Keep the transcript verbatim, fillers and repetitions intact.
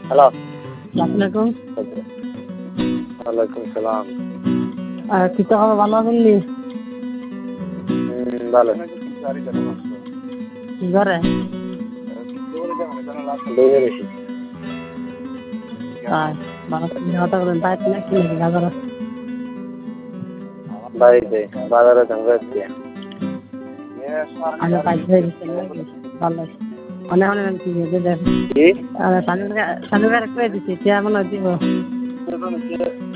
Hello, আসসালামু ওয়ালাইকুম সালাম। আর তুই তো খবর ভালো আছেন নি? হুম, ভালো। কি করে? বেরিয়ে গেছি। তাই মানুষ কথা বলেন তাই তো নাকি নাকি বাজার বাড়িতে বাজারে ধাঙ্গা দিয়ে আমি পাইতে হয়ে গেছি নাকি ভালো অনেক অনেক কি দেখ কি সানুকা সানুকা করে দিচ্ছি কে মনে দিব